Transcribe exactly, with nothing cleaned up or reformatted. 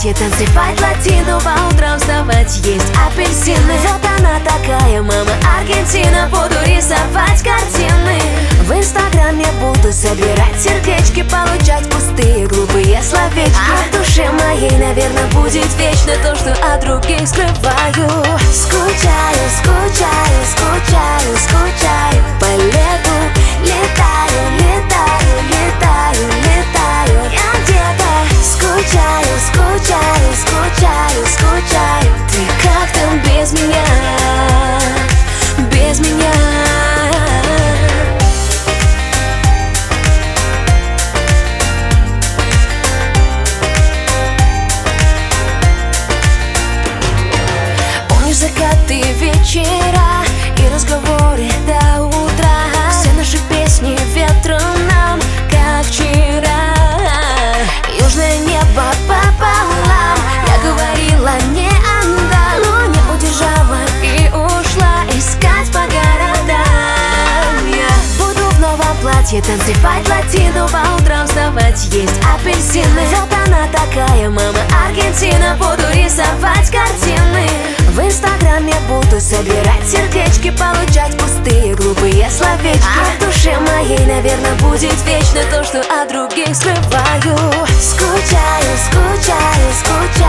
платье, танцевать латину, по утрам вставать, есть апельсины. Вот она такая, мама Аргентина, буду рисовать картины. В инстаграме буду собирать сердечки, получать пустые глупые словечки. А в душе моей, наверное, будет вечно то, что от других скрываю. Скучаю, скучаю, скучаю, скучаю по лету. Летаю, летаю, летаю, летаю. Я где-то скучаю, скучаю, скучаю, скучаю. Ты как там без меня, без меня? Помнишь закаты вечера и разговоры до утра? Все наши песни ветром нам, как вчера. Южное небо пополам, я говорила, не отдам, но не удержала и ушла искать по городам. Я буду в новом платье, танцевать латину, по утрам вставать, есть апельсины. Вот она такая, мама Аргентина, буду рисовать картины. В инстаграме буду собирать сердечки, получать пустые глупые словечки. А в душе моей, наверное, будет вечно то, что от других скрываю. Скучаю, скучаю, скучаю.